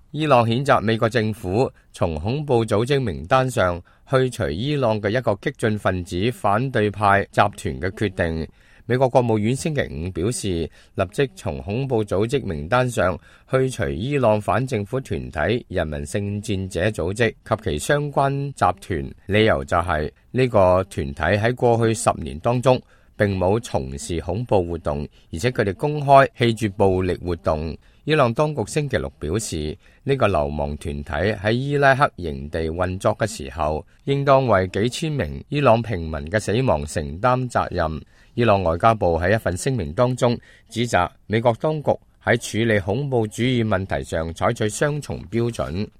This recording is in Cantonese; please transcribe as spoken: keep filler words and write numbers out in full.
伊朗譴責美國政府從恐怖組織名單上去除伊朗嘅一個激進分子反對派集團嘅決定。美國國務院星期五表示，立即從恐怖組織名單上去除伊朗反政府團體人民聖戰者組織及其相關集團，理由就係呢個團體喺過去十年當中並冇從事恐怖活動，而且佢哋公開棄絕暴力活動。伊朗當局星期六表示，呢個流亡團體喺伊拉克營地運作嘅時候，應當為幾千名伊朗平民嘅死亡承擔責任。伊朗外交部喺一份聲明當中指責美國當局喺處理恐怖主義問題上採取雙重標準。